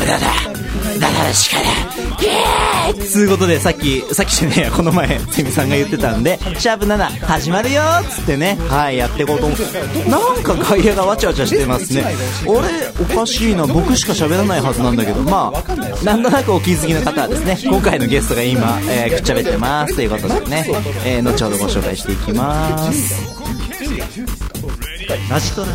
しかつうことでさっきじゃねえやこの前セミさんが言ってたんでシャープ7始まるよっつってね、はいやっていこうと思う。なんか外野がわちゃわちゃしてますね。俺おかしいな、僕しか喋らないはずなんだけど、まあなんとなくお気づきの方はですね、今回のゲストが今、くっちゃべってますということでね、後ほどご紹介していきます。ラジトラ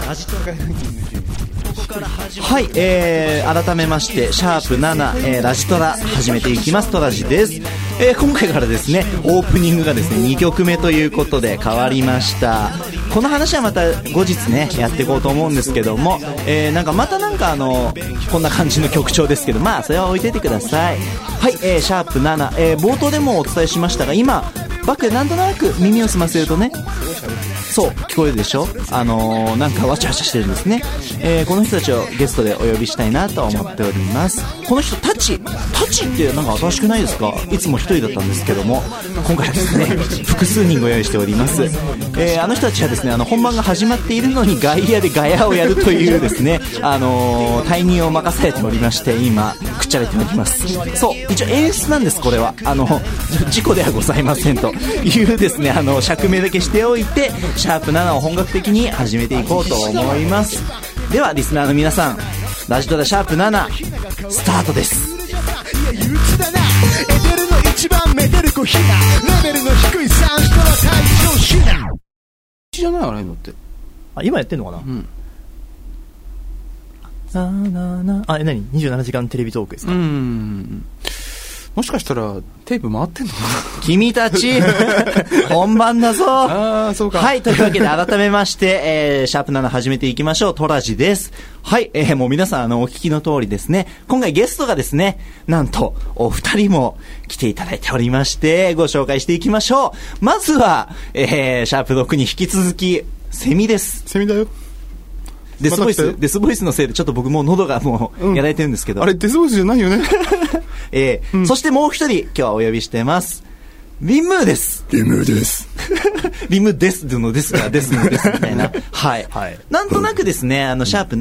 はい、改めましてシャープ7、ラジトラ始めていきます。トラジです。今回からですねオープニングがですね2曲目ということで変わりました。この話はまた後日ねやっていこうと思うんですけども、なんかこんな感じの曲調ですけど、まあそれは置いててください。はい、シャープ7、冒頭でもお伝えしましたが、今バックでなんとなく耳を澄ませるとね、そう聞こえるでしょ。なんかわちゃわちゃしてるんですね。この人たちをゲストでお呼びしたいなと思っております。この人タチってなんか新しくないですか。いつも一人だったんですけども、今回はですね複数人ご用意しております。あの人たちはですね本番が始まっているのに外野でガヤをやるというですね退任を任されておりまして、今くっちゃべっております。そう一応演出なんです。これは事故ではございませんというですね釈明だけしておいてシャープ7を本格的に始めていこうと思います。ではリスナーの皆さん、ラジトラシャープ7スタートです。一番メデルコヒナレベルの低いサンストラ隊長シナじゃないあれのって、今やってんのかな。うん何27時間テレビトークですか。もしかしたらテープ回ってんのかな。君たち本番だぞ。ああそうか。はい、というわけで改めまして、シャープ7始めていきましょう。トラジです。はい、もう皆さんお聞きの通りですね、今回ゲストがですねなんとお二人も来ていただいておりまして、ご紹介していきましょう。まずは、シャープ6に引き続きセミです。セミだよ。デスボイスのせいでちょっと僕もう喉がもうやられてるんですけど、あれデスボイスじゃないよね。そしてもう一人今日はお呼びしてます。リムーです。リムーです。リムですのですがですのですみたいな。はい。なんとなくですねシャープ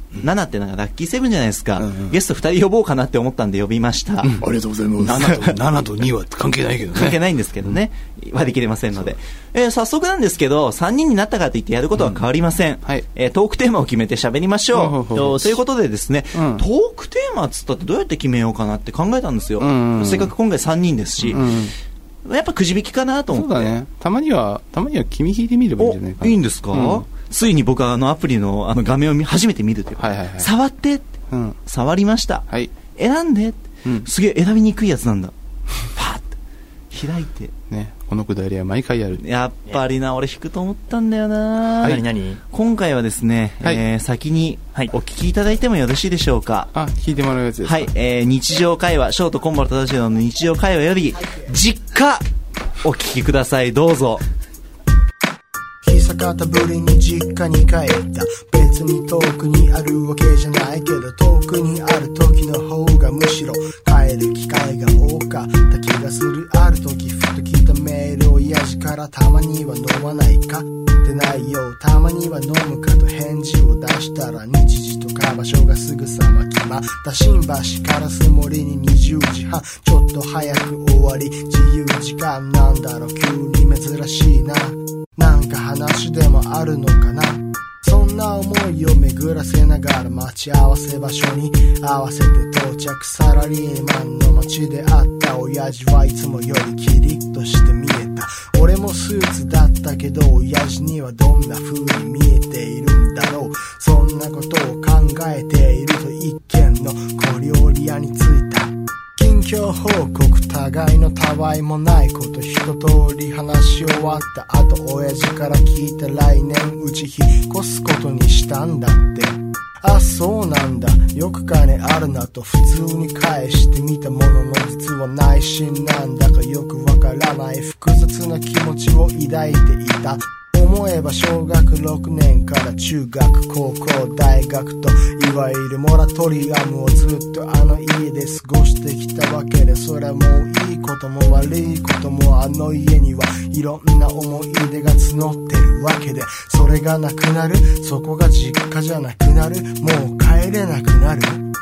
7ってなんかラッキーセブンじゃないですか。ゲスト2人呼ぼうかなって思ったんで呼びました。ありがとうございます。7と2は関係ないけどね。関係ないんですけどね。割り切れませんので。早速なんですけど3人になったからといってやることは変わりません。トークテーマを決めて喋りましょう。ということでですね、トークテーマっつったってどうやって決めようかなって考えたんですよ。せっかく今回3人ですし。やっぱくじ引きかなと思って。そうだね。たまには君引いてみればいいんじゃないかな。いいんですか。ついに僕はアプリの画面を初めて見るという。触ってって、触りました。選んで、すげえ選びにくいやつなんだ。パッと開いてね。このくだりは毎回やる。やっぱりな、俺引くと思ったんだよな。何今回はですね、先にお聞きいただいてもよろしいでしょうか。聞いてもらうやつですか。はい、日常会話、ショートコンバルトラジオの日常会話より実家お聞きください。どうぞ。久方ぶりに実家に帰った。別に遠くにあるわけじゃないけど、遠くにある時の方がむしろ帰る機会が多かった気がする。ある時ふと来たメールを親父から、たまには飲まないかってないよ、たまには飲むかと返事を出したら、日時とか場所がすぐさま決まった。新橋からスモリに20時半、ちょっと早く終わり、自由時間なんだろう、急に珍しいな。なんか話でもあるのかな。そんな思いを巡らせながら待ち合わせ場所に合わせて到着。サラリーマンの街で会った親父はいつもよりキリッとして見えた。俺もスーツだったけど親父にはどんな風に見えているんだろう。そんなことを考えていると一軒の小料理屋に着いた。近況報告、互いのたわいもないこと一通り話し終わった後、親父から聞いた来年うち引っ越すことにしたんだって。あ、そうなんだ、よく金あるなと普通に返してみたものの、実は内心なんだかよくわからない複雑な気持ちを抱いていた。思えば小学6年から中学、高校、大学といわゆるモラトリアムをずっとあの家で過ごしてきたわけで、それはもういいことも悪いこともあの家にはいろんな思い出が募ってるわけで、それがなくなる、そこが実家じゃなくなる、もう帰れなくなる。実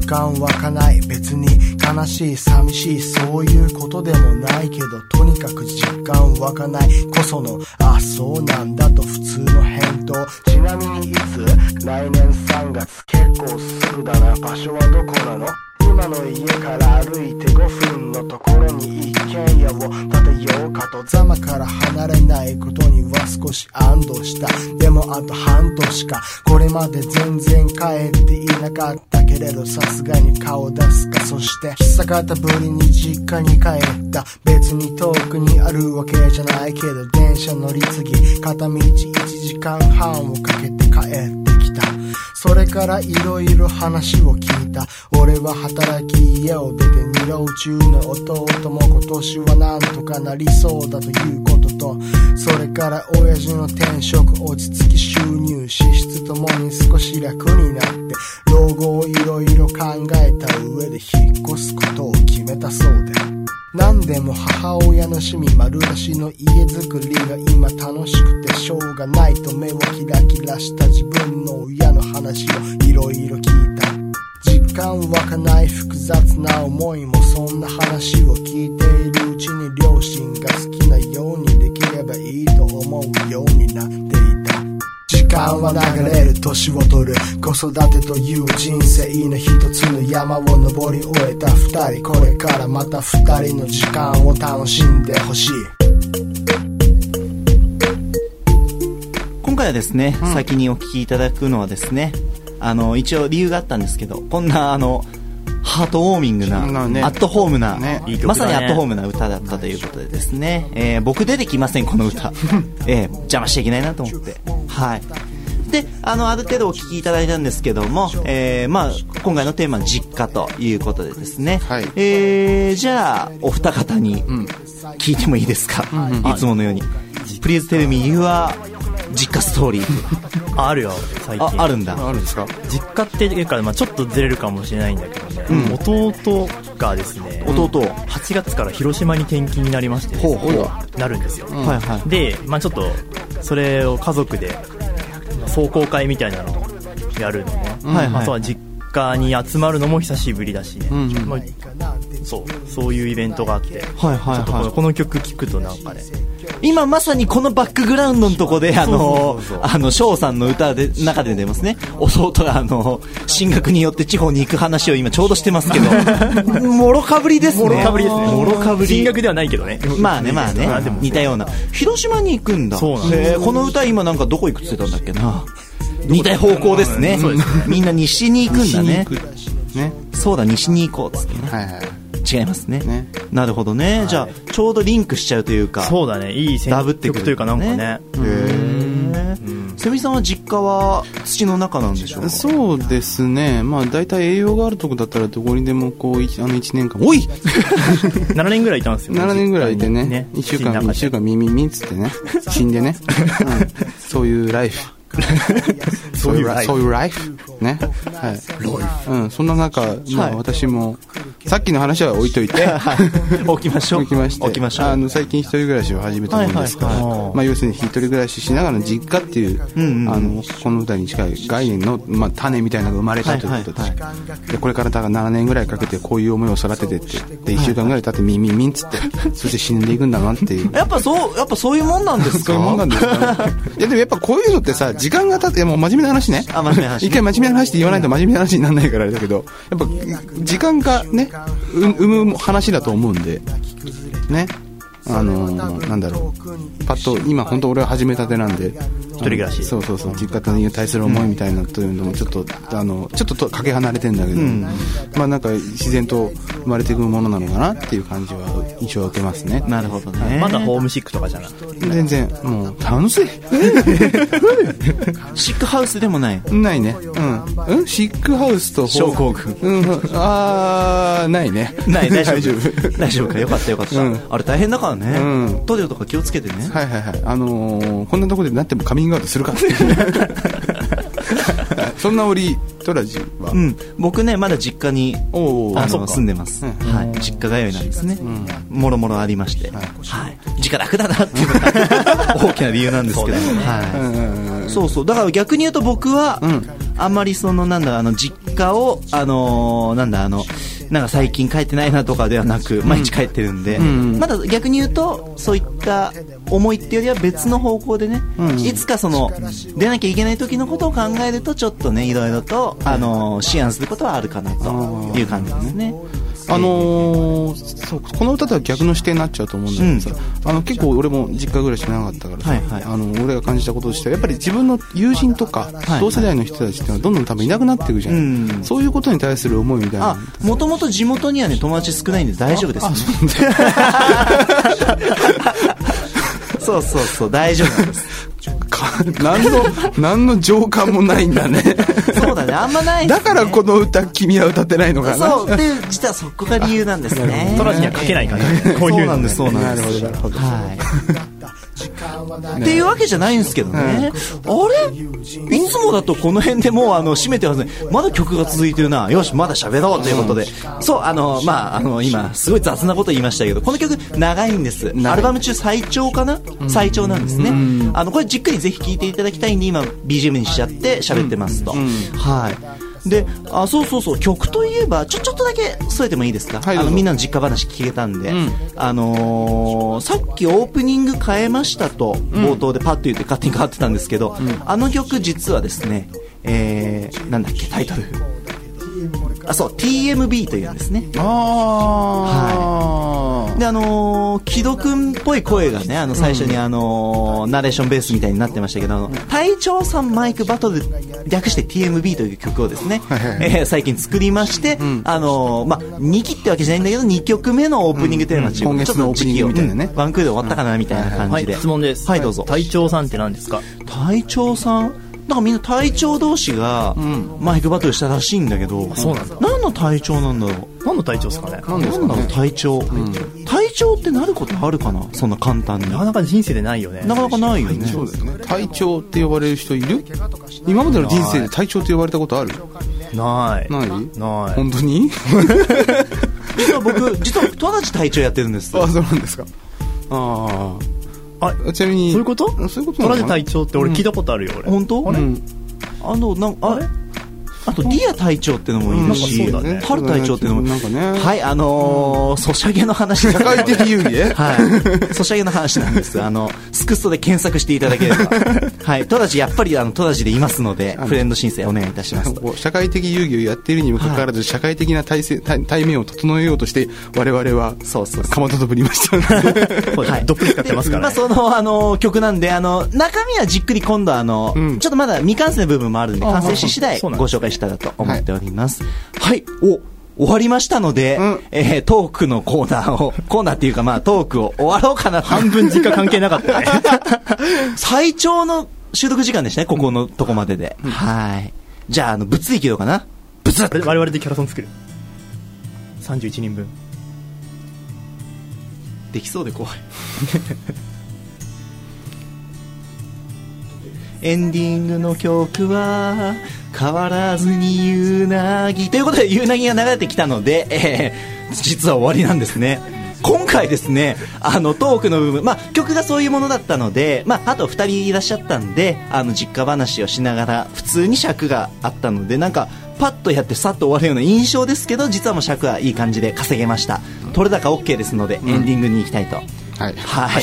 実感湧かない。別に悲しい寂しいそういうことでもないけど、とにかく実感湧かないこそのあそうなんだと普通の返答。ちなみにいつ？来年3月。結構すぐだな。場所はどこなの？今の家から歩いて5分のところに一軒家を建てようかと。ざまから離れないことには少し安堵した。でもあと半年か。これまで全然帰っていなかったけれど、さすがに顔出すか。そして久方ぶりに実家に帰った。別に遠くにあるわけじゃないけど、電車乗り継ぎ片道1時間半をかけて帰ってきた。それからいろいろ話を聞いた。俺は働き家を出て二浪中の弟も今年はなんとかなりそうだということと、それから親父の転職落ち着き収入支出ともに少し楽になって、老後をいろいろ考えた上で引っ越すことを決めたそうで、何でも母親の趣味丸出しの家づくりが今楽しくてしょうがないと目をキラキラした自分の親の話をいろいろ聞いた。実感湧かない複雑な思いもそんな話を聞いているうちに両親が好きなようにできればいいと思うようになっていた。時間は流れる年を取る。子育てという人生の一つの山を登り終えた二人。これからまた二人の時間を楽しんでほしい。 今回はですね、先にお聞きいただくのはですね、一応理由があったんですけど、こんなハートウォーミングな、アットホームな、まさにアットホームな歌だったということでですね、僕出てきませんこの歌、邪魔しちゃいけないなと思って、はい。で、ある程度お聞きいただいたんですけども、まあ今回のテーマは実家ということでですね、はい、じゃあお二方に聞いてもいいですか、いつものように。Please tell me your 実家ストーリー。 あるよ最近。 あるんだ。 あるんですか。実家っていうか、ちょっとずれるかもしれないんだけどね、弟がですね、8月から広島に転勤になりましてですね、なるんですよ、はいはい。で、ちょっとそれを家族で壮行会みたいなのをやるのね、はいはい。あとは実家に集まるのも久しぶりだしね、そういうイベントがあって、はいはいはい、ちょっとこの曲聴くとなんかね、 今まさにこのバックグラウンドのとこで翔さんの歌で中で出ますね、弟が進学によって地方に行く話を今ちょうどしてますけどもろかぶりですね。もろかぶり。 進学ではないけどね。 まあね似たような。広島に行くんだ。そうなんです。この歌今なんかどこ行くって言ってたんだっけな。似た方向ですね。みんな西に行くんだね。そうだ、西に行こうっつってね。はいはい。違いますね。なるほどね、はい。じゃあちょうどリンクしちゃうというか。 そうだね。いい選曲というかなんかね。 セミさんは実家は土の中なんでしょうか。 そうですね。だいたい栄養があるとこだったらどこにでもこう1年間おい 7年ぐらいいたんですよ。 7年ぐらいいてね。1週間ミンつってね、死んでね、そういうライフそういうライフね、はい。そんな中、私もさっきの話は置いといて置きましょう。 最近一人暮らしを始めたもんですから、要するに一人暮らししながら実家っていう、この歌に近い概念の、種みたいなのが生まれたということで、これからだから7年ぐらいかけてこういう思いを育ててってで1週間ぐらい経ってミンつってそして死んでいくんだなっていう。 やっぱそういうもんなんですか。 そういうもんなんですか。いやでもやっぱこういうのってさ、時間が経って、もう真面目な話ね。一回真面目な話って言わないと真面目な話にならないからあれだけど、やっぱ時間がね生む話だと思うんでね。なんだろう、パッと今本当俺は始めたてなんで、 一人暮らし、 そう実家に対する思いみたいなというのもちょっとかけ離れてんだけど、なんか自然と生まれていくものなのかなっていう感じは印象を受けますね。 なるほどね。 まだホームシックとかじゃなくて全然もう楽しいシックハウスでもないね。シックハウスと症候群、 ないね。 大丈夫か。よかった、あれ大変だからね、トイレとか気をつけてね。 はいこんなところでなってもカミングアウトするかってそんな折トラジは、 僕ねまだ実家に住んでます、実家通いなんですね、もろもろありまして、実家楽だなっていうのが大きな理由なんですけど、そうだから逆に言うと僕は、あんまり実かをなんか最近書いてないなとかではなく毎日書いてるんで、まだ逆に言うとそういった思いっていうよりは別の方向でね、いつか出なきゃいけない時のことを考えるとちょっとねいろいろと思案することはあるかなという感じですね。 そうこの歌とは逆の視点になっちゃうと思うんだけどさ、結構俺も実家暮らし長かったからさ、俺が感じたこととしてはやっぱり自分の友人とか同世代の人たちっていうのはどんどん多分いなくなっていくじゃん、そういうことに対する思いみたいな。 もともと地元にはね友達少ないんで大丈夫ですね。そうそうそう大丈夫なんです。 何の情感もないんだね。 そうだね、あんまないですね。 だからこの歌君は歌ってないのかな。 そうで実はそこが理由なんですね。 トラジには書けないからね。 こういうのね。そうなんです。 なるほど。 っていうわけじゃないんですけどね、あれいつもだとこの辺でもう締めてますね。まだ曲が続いてるな、よしまだ喋ろうということで、そう今すごい雑なこと言いましたけどこの曲長いんです。アルバム中最長かな、最長なんですね。これじっくりぜひ聴いていただきたいんで今 BGM にしちゃって喋ってますと、はいで、そう曲といえばちょっとだけ添えてもいいですか。みんなの実家話聞けたんで、さっきオープニング変えましたと冒頭でパッと言って勝手に変わってたんですけど、あの曲実はですね、なんだっけタイトル、そう TMB というんですね。はいで木戸くんっぽい声がね最初にナレーションベースみたいになってましたけど隊長さんマイクバトル略して TMB という曲をですね、最近作りまして、2期ってわけじゃないんだけど2曲目のオープニングテーマ中、 今月のオープニングみたいなね、 ワンクールで終わったかなみたいな感じで、 質問です。 はいどうぞ。 隊長さんって何ですか。 隊長さんなんかみんな隊長同士がマイクバトルしたらしいんだけど、 そうなんだ。 何の隊長なんだろう。 何の隊長ですかね。 何だろう隊長、隊長ってなることあるかな、そんな簡単に。 なかなか人生でないよね。 なかなかないよね。 そうですね。隊長って呼ばれる人いる？今までの人生で隊長って呼ばれたことある？ ない。 本当に？ 実は僕戸田隊長やってるんです。 そうなんですか。ちなみにそういうこと？トラジ隊長って俺聞いたことあるよ。俺本当？あれ？あとディア隊長ってのもいいし、ハル隊長ってのもなんかね、 はいソシャゲの話、 社会的遊戯はいソシャゲの話なんです。スクストで検索していただければはいトラジやっぱりトラジでいますのでフレンド申請お願いいたします。 社会的遊戯をやっているにもかかわらず、社会的な対面を整えようとして我々はかまととぶりましたはいどっぷり使ってますからね。 その曲なんで中身はじっくり今度ちょっとまだ未完成の部分もあるんで完成し次第ご紹介したらと思っております。はい、終わりましたので、トークのコーナーっていうかトークを終わろうかな。 半分時間関係なかったね。 最長の収録時間でしたね、ここのとこまでで。はい。じゃあ物理切ろうかな。 我々でキャラソン作る。31人分。 できそうで怖い。エンディングの曲は変わらずにゆうなぎということで、ゆうなぎが流れてきたので、実は終わりなんですね。今回ですね、トークの部分、曲がそういうものだったので、あと2人いらっしゃったんで、実家話をしながら普通に尺があったので、なんかパッとやってさっと終わるような印象ですけど、実はもう尺はいい感じで稼げました。取れ高 OK ですので、エンディングに行きたいと。はい、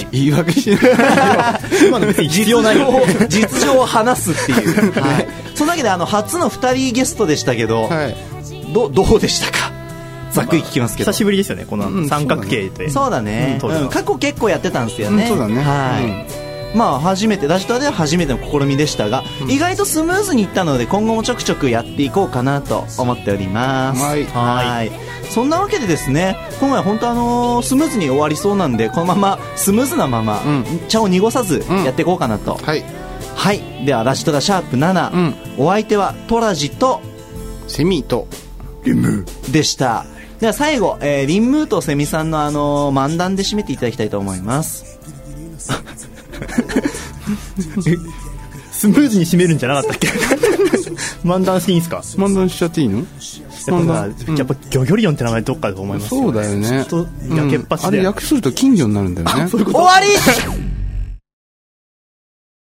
言い訳しない今の別に必要ない実情を話すっていう、はい、そのわけで初の2人ゲストでしたけど、どうでしたか。ざっくり聞きますけど、 久しぶりですよねこの三角形で。 そうだね、過去結構やってたんですよね。 そうだね、 初めてラジトラでは初めての試みでしたが、意外とスムーズにいったので今後もちょくちょくやっていこうかなと思っております。はい、そんなわけでですね、今回本当スムーズに終わりそうなんで、このままスムーズなまま、茶を濁さずやっていこうかなと。はい、ではラジトラシャープ7、お相手はトラジとセミとリンムでした。では最後、リンムーとセミさんの漫談で締めていただきたいと思います。 スムーズに締めるんじゃなかったっけ。漫談していいんすか。 漫談しちゃっていいの。やっぱギョギョリオンって名前どっかで思いますよね。 そうだよね。 やけっぱちであれ訳すると金魚になるんだよね。 終わり